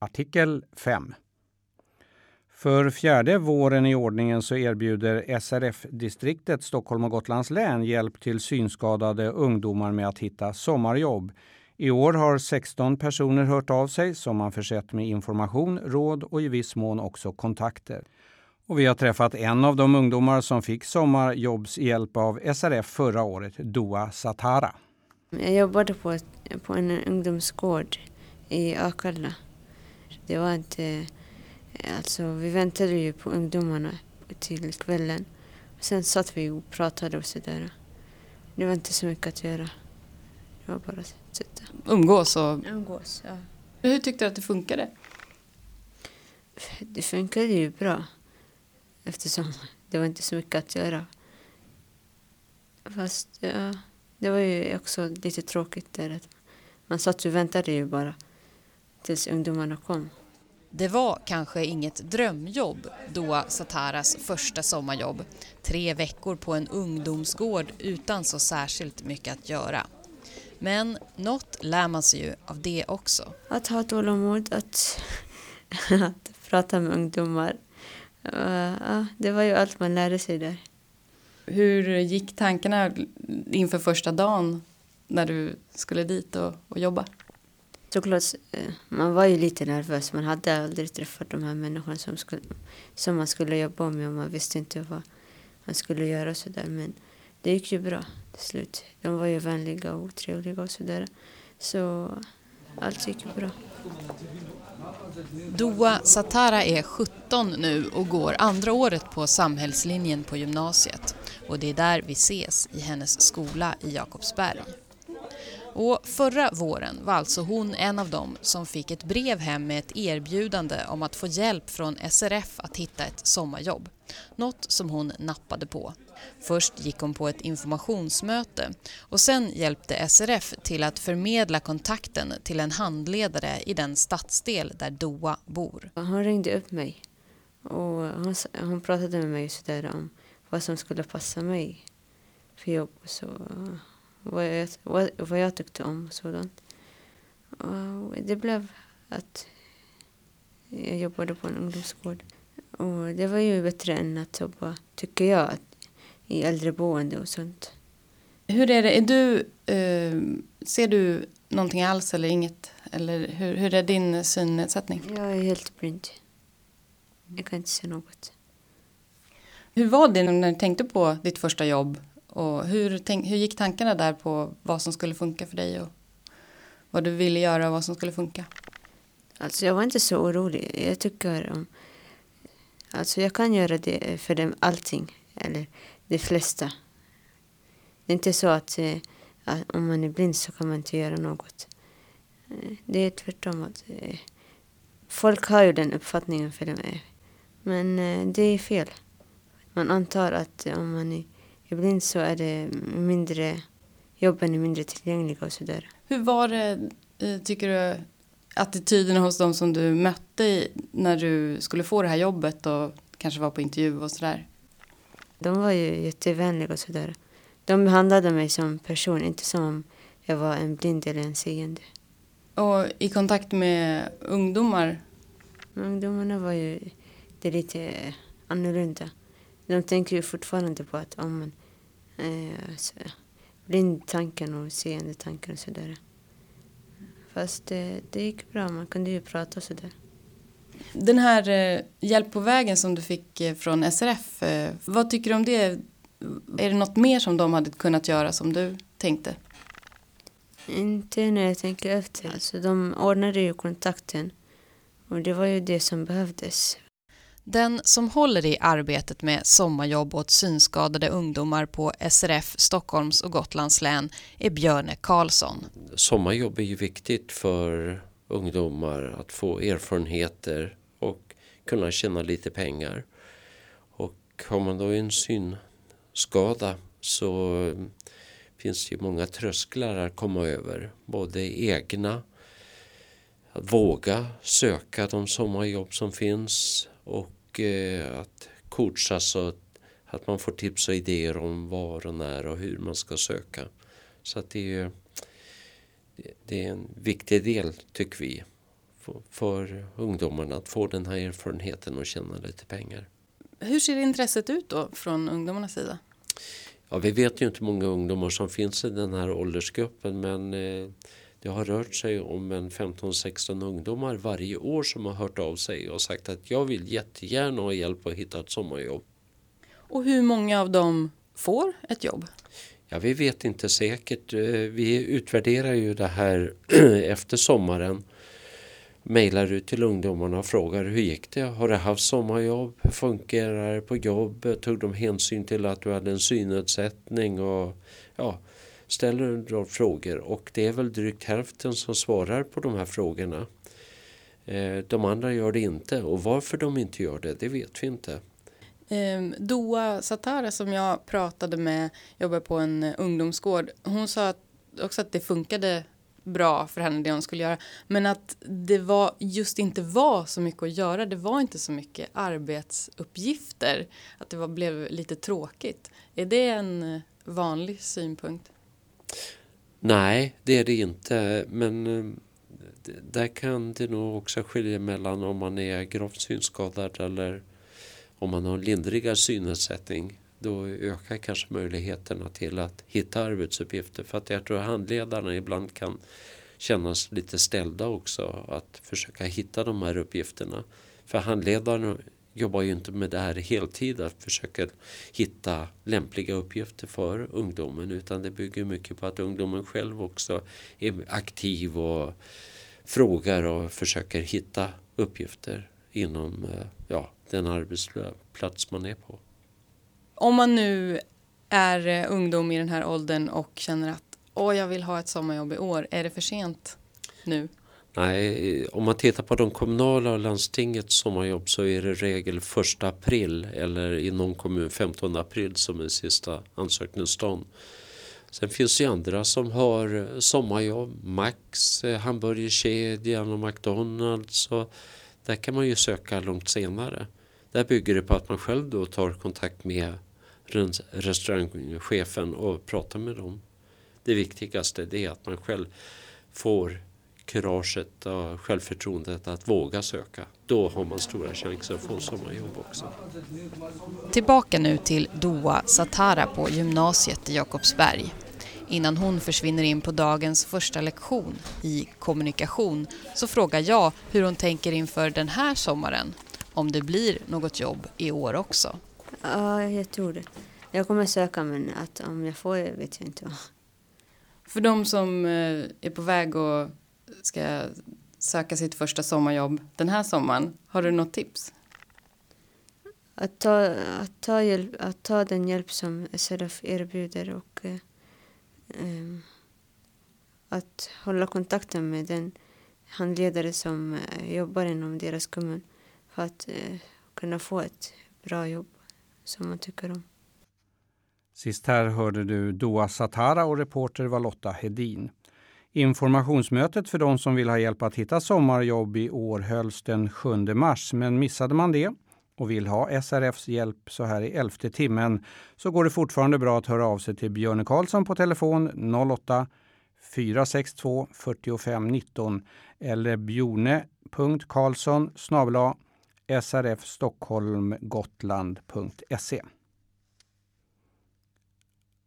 Artikel 5. För fjärde våren i ordningen så erbjuder SRF-distriktet Stockholm och Gotlands län hjälp till synskadade ungdomar med att hitta sommarjobb. I år har 16 personer hört av sig som man försett med information, råd och i viss mån också kontakter. Och vi har träffat en av de ungdomar som fick sommarjobbshjälp av SRF förra året, Dua Satara. Jag jobbade på en ungdomsgård i Akalla. Det var inte... Alltså, vi väntade ju på ungdomarna till kvällen. Sen satt vi och pratade och sådär. Det var inte så mycket att göra. Det var bara att sitta. Umgås, ja. Hur tyckte du att det funkade? Det funkade ju bra. Eftersom det var inte så mycket att göra. Fast ja, det var ju också lite tråkigt där. Att man satt och väntade ju bara tills ungdomarna kom. Det var kanske inget drömjobb, Dua Sataras första sommarjobb. 3 veckor på en ungdomsgård utan så särskilt mycket att göra. Men något lär man sig ju av det också. Att ha tålamod, att prata med ungdomar. Ja, det var ju allt man lärde sig där. Hur gick tankarna inför första dagen när du skulle dit och jobba? Såklart, man var ju lite nervös. Man hade aldrig träffat de här människorna som man skulle jobba med. Och man visste inte vad man skulle göra så där. Men det gick ju bra till slut. De var ju vänliga och trevliga och sådär. Så allt gick ju bra. Dua Satara är 17 nu och går andra året på samhällslinjen på gymnasiet. Och det är där vi ses i hennes skola i Jakobsberg. Och förra våren var alltså hon en av dem som fick ett brev hem med ett erbjudande om att få hjälp från SRF att hitta ett sommarjobb. Något som hon nappade på. Först gick hon på ett informationsmöte och sen hjälpte SRF till att förmedla kontakten till en handledare i den stadsdel där Dua bor. Hon ringde upp mig och hon pratade med mig så där om vad som skulle passa mig för jobb och så... Vad jag tyckte om och sådant. Och det blev att jag jobbade på en ungdomsgård. Och det var ju bättre än att jobba, tycker jag, i äldreboende och sånt. Hur är det? Ser du någonting alls eller inget? Eller hur är din synnedsättning? Jag är helt blind. Jag kan inte se något. Hur var det när du tänkte på ditt första jobb? Och hur gick tankarna där på vad som skulle funka för dig och vad du ville göra och vad som skulle funka? Alltså jag var inte så orolig. Jag tycker alltså jag kan göra det för dem allting. Eller de flesta. Det är inte så att om man är blind så kan man inte göra något. Det är tvärtom att folk har ju den uppfattningen för dem. Men det är fel. Man antar att om man är blind så är det jobben är mindre tillgängliga och sådär. Hur var det, tycker du, attityderna hos de som du mötte när du skulle få det här jobbet och kanske var på intervju och sådär? De var ju jättevänliga och sådär. De behandlade mig som person, inte som om jag var en blind eller en seende. Och i kontakt med ungdomar? Ungdomarna var ju lite annorlunda. De tänker ju fortfarande på att om man blindtanken och seende tanken och sådär. Fast det gick bra, man kunde ju prata och sådär. Den här hjälp på vägen som du fick från SRF, vad tycker du om det? Är det något mer som de hade kunnat göra som du tänkte? Inte när jag tänker efter. Alltså, de ordnade ju kontakten och det var ju det som behövdes. Den som håller i arbetet med sommarjobb åt synskadade ungdomar på SRF Stockholms och Gotlands län är Björne Karlsson. Sommarjobb är ju viktigt för ungdomar att få erfarenheter och kunna tjäna lite pengar. Och har man då en synskada så finns det ju många trösklar att komma över. Både egna, att våga söka de sommarjobb som finns och att coacha så att man får tips och idéer om var och när och hur man ska söka. Så att det är en viktig del tycker vi för ungdomarna att få den här erfarenheten och tjäna lite pengar. Hur ser intresset ut då från ungdomarnas sida? Ja, vi vet ju inte hur många ungdomar som finns i den här åldersgruppen, men det har rört sig om en 15-16 ungdomar varje år som har hört av sig och sagt att jag vill jättegärna ha hjälp att hitta ett sommarjobb. Och hur många av dem får ett jobb? Ja, vi vet inte säkert. Vi utvärderar ju det här efter sommaren. Mejlar ut till ungdomarna och frågar hur gick det? Har du haft sommarjobb? Hur fungerar det på jobb? Tog de hänsyn till att du hade en synnedsättning? Och ja, ställer en rad frågor. Och det är väl drygt hälften som svarar på de här frågorna. De andra gör det inte. Och varför de inte gör det, det vet vi inte. Doa Satara som jag pratade med, jobbar på en ungdomsgård. Hon sa också att det funkade bra för henne det hon skulle göra. Men att det inte var så mycket att göra. Det var inte så mycket arbetsuppgifter. Att det blev lite tråkigt. Är det en vanlig synpunkt? Nej, det är det inte. Men där kan det nog också skilja mellan om man är gravt synskadad eller om man har lindriga synnedsättning. Då ökar kanske möjligheterna till att hitta arbetsuppgifter. För att jag tror att handledarna ibland kan kännas lite ställda också. Att försöka hitta de här uppgifterna. För handledarna jobbar ju inte med det här heltid. Att försöka hitta lämpliga uppgifter för ungdomen. Utan det bygger mycket på att ungdomen själv också är aktiv och frågar och försöker hitta uppgifter inom den arbetsplats man är på. Om man nu är ungdom i den här åldern och känner att jag vill ha ett sommarjobb i år, är det för sent nu? Nej, om man tittar på de kommunala och landstingets sommarjobb så är det regel 1 april eller i någon kommun 15 april som är sista ansökningsdagen. Sen finns det andra som har sommarjobb, Max, hamburgerkedjan och McDonalds. Och där kan man ju söka långt senare. Där bygger det på att man själv då tar kontakt med restaurangchefen och pratar med dem. Det viktigaste är att man själv får kuraget och självförtroendet att våga söka. Då har man stora chanser att få sommarjobb också. Tillbaka nu till Doa Satara på gymnasiet i Jakobsberg. Innan hon försvinner in på dagens första lektion i kommunikation så frågar jag hur hon tänker inför den här sommaren. Om det blir något jobb i år också. Ja, jag tror det. Jag kommer söka, men om jag får det vet jag inte. För de som är på väg och ska söka sitt första sommarjobb den här sommaren, har du något tips? Att ta den hjälp som SRF erbjuder och att hålla kontakten med den handledare som jobbar inom deras kommun för att kunna få ett bra jobb som man tycker om. Sist här hörde du Doa Satara och reporter var Lotta Hedin. Informationsmötet för de som vill ha hjälp att hitta sommarjobb i år hölls den 7 mars, men missade man det och vill ha SRFs hjälp så här i 11:e timmen så går det fortfarande bra att höra av sig till Björne Karlsson på telefon 08 462 45 19 eller bjorne.karlsson@srfstockholmgotland.se.